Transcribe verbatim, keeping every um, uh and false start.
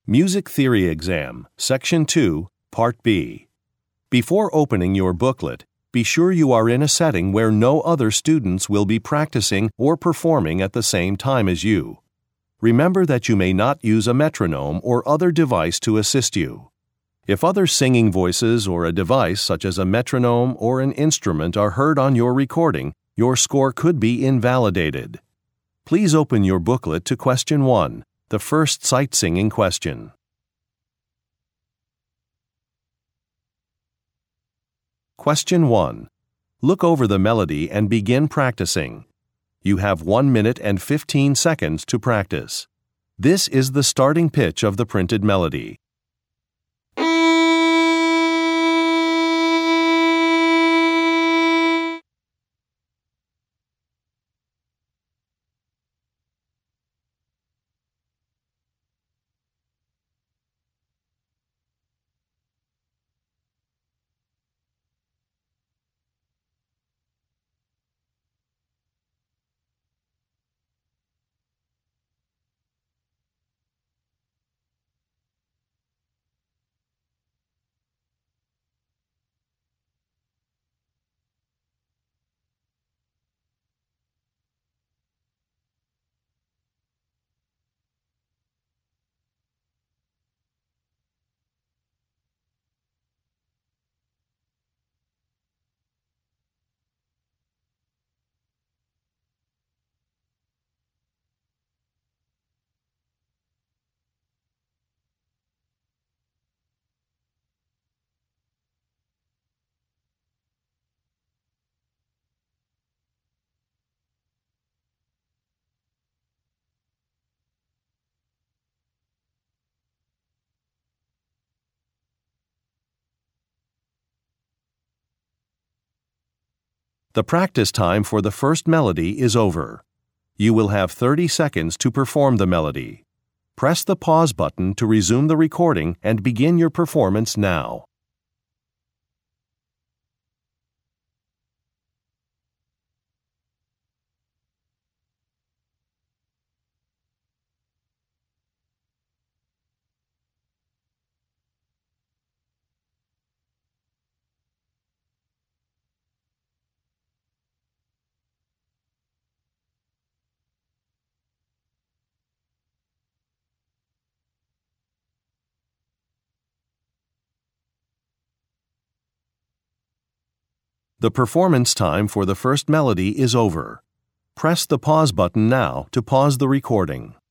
Music Theory Exam, Section two, Part B. Before opening your booklet, be sure you are in a setting where no other students will be practicing or performing at the same time as you. Remember that you may not use a metronome or other device to assist you. If other singing voices or a device such as a metronome or an instrument are heard on your recording, your score could be invalidated. Please open your booklet to Question one, the first sight singing question. Question one. Look over the melody and begin practicing. You have one minute and fifteen seconds to practice. This is the starting pitch of the printed melody. The practice time for the first melody is over. You will have thirty seconds to perform the melody. Press the pause button to resume the recording and begin your performance now. The performance time for the first melody is over. Press the pause button now to pause the recording.